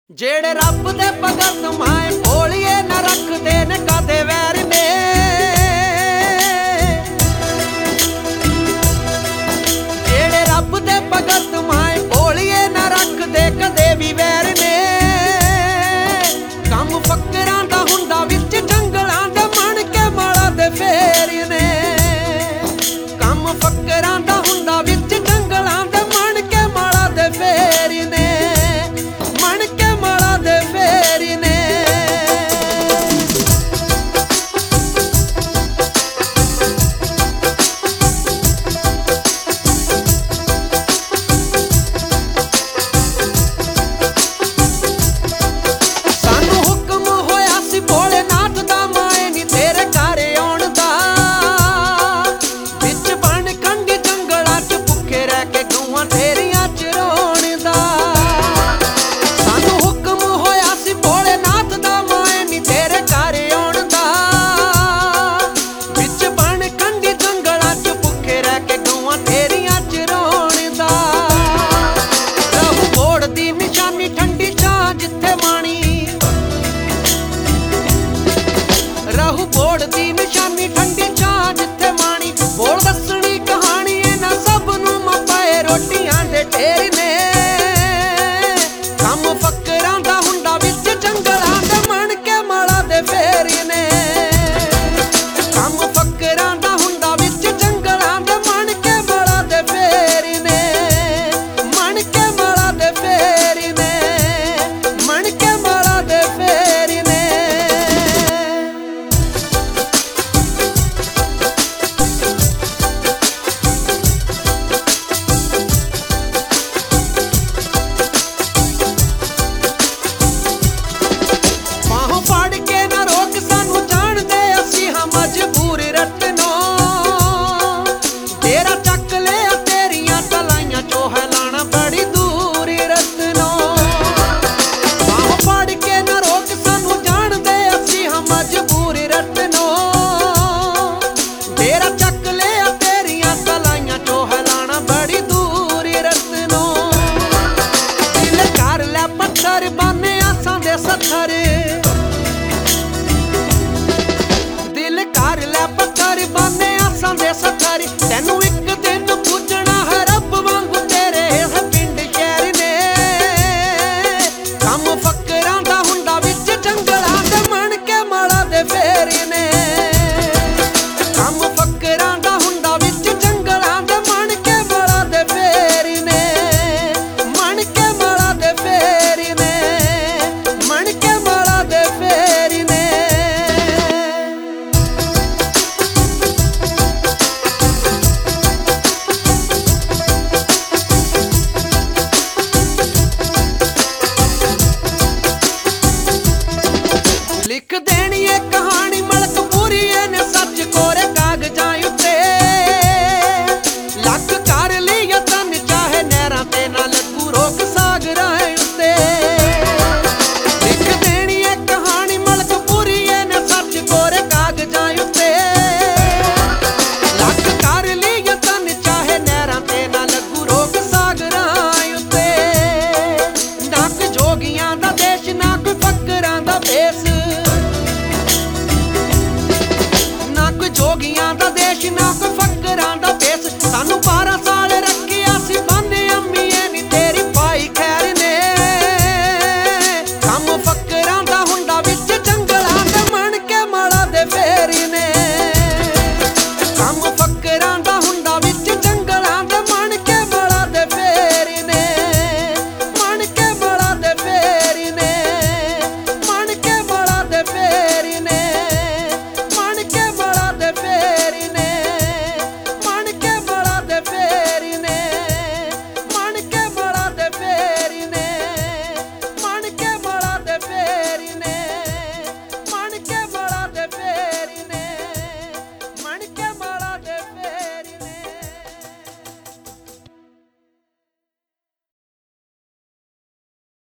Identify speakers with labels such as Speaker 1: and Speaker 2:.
Speaker 1: ਜਿਹੜੇ ਰੱਬ ਦੇ ਭਗਤ ਮਾਏ ਭੋਲੀਏ ਨਾ ਰੱਖਦੇ ਨੇ ਕਾਦੇ ਵੈਰ ਨੇ। ਜਿਹੜੇ ਰੱਬ ਦੇ ਭਗਤ ਮਾਏ ਭੋਲੀਏ ਨਾ ਰੱਖਦੇ ਕਦੇ ਵੀ ਵੈਰ ਨੇ। ਕੰਮ ਫੱਕਰਾਂ ਦਾ ਹੁੰਦਾ ਵਿੱਚ ਜੰਗਲਾਂ ਦੇ ਮਣ ਕੇ ਮਾਲਾ ਦੇ ਫੇਰ ਨੇ। ਕੰਮ ਫੱਕਰਾਂ ਦਾ ਹੁੰਦਾ ਵਿੱਚ ਜੰਗਲਾਂ ਦੇ ਮਣ ਕੇ ਮਾਲਾ ਦੇ ਫੇਰ ਨੇ। ਰਹੂ ਬੋੜ ਦੀ ਨਿਸ਼ਾਨੀ ਠੰਡੀ ਚਾਹ ਜਿੱਥੇ ਮਾਣੀ ਬੋਲ ਦੱਸਣੀ ਕਹਾਣੀ ਇਹਨਾਂ ਸਭ ਨੂੰ ਮਪਾਏ ਰੋਟੀਆਂ ਦੇ ਢੇਰ ਨੇ। ਕੰਮ ਫੱਕਰਾਂ ਦਾ ਹੁੰਦਾ ਵਿੱਚ ਜੰਗਲਾਂ ਦੇ ਮਣ ਕੇ ਮਾਲਾ ਦੇ ਫੇਰ ਨੇ। ਕੰਮ ਫੱਕਰਾਂ ਦਾ ਹੁੰਦਾ ਵਿੱਚ ਜੰਗਲਾਂ ਦੇ ਮਣ ਕੇ ਮਾਲਾ ਦੇ ਫੇਰ ਨੇ। ਮਣ ਕੇ ਮਾਲਾ ਦੇ ਫੇਰ ਨੇ। ਮਣ ਕੇ ਮਾਲਾ ਦੇ ਫੇਰ ਨੇ। ਮਜਬੂਰ ਰਤਨੋ ਤੇਰਾ ਚੱਕ ਲਿਆ ਤੇਰੀਆਂ ਤਲਾਈਆਂ ਚੋਂ ਹੈਲਾਣਾ ਬੜੀ ਦੂਰ ਰਤਨੋ। ਬਾਹੋਂ ਫੜ ਕੇ ਨਾ ਰੋਕ ਸਾਨੂੰ ਜਾਣਦੇ ਅਸੀਂ ਹਾਂ ਮਜਬੂਰ ਰਤਨੋ। ਤੇਰਾ ਚੱਕ ਲਿਆ ਤੇਰੀਆਂ ਤਲਾਈਆਂ ਚੋਂ ਹੈਲਾਣਾ ਬੜੀ ਦੂਰ ਰਤਨੋ। ਦਿਲ ਕਰ ਲੈ ਪੱਥਰ ਬਾਨੇ ਆਸਾਂ ਦੇ ਸੱਥਰ। ਦਿਲ ਕਰ ਲੈ ਪੱਥਰ ਬਾਨੇ ਆਸਾਂ ਦੇ ਸੱਥਰ ਤੈਨੂੰ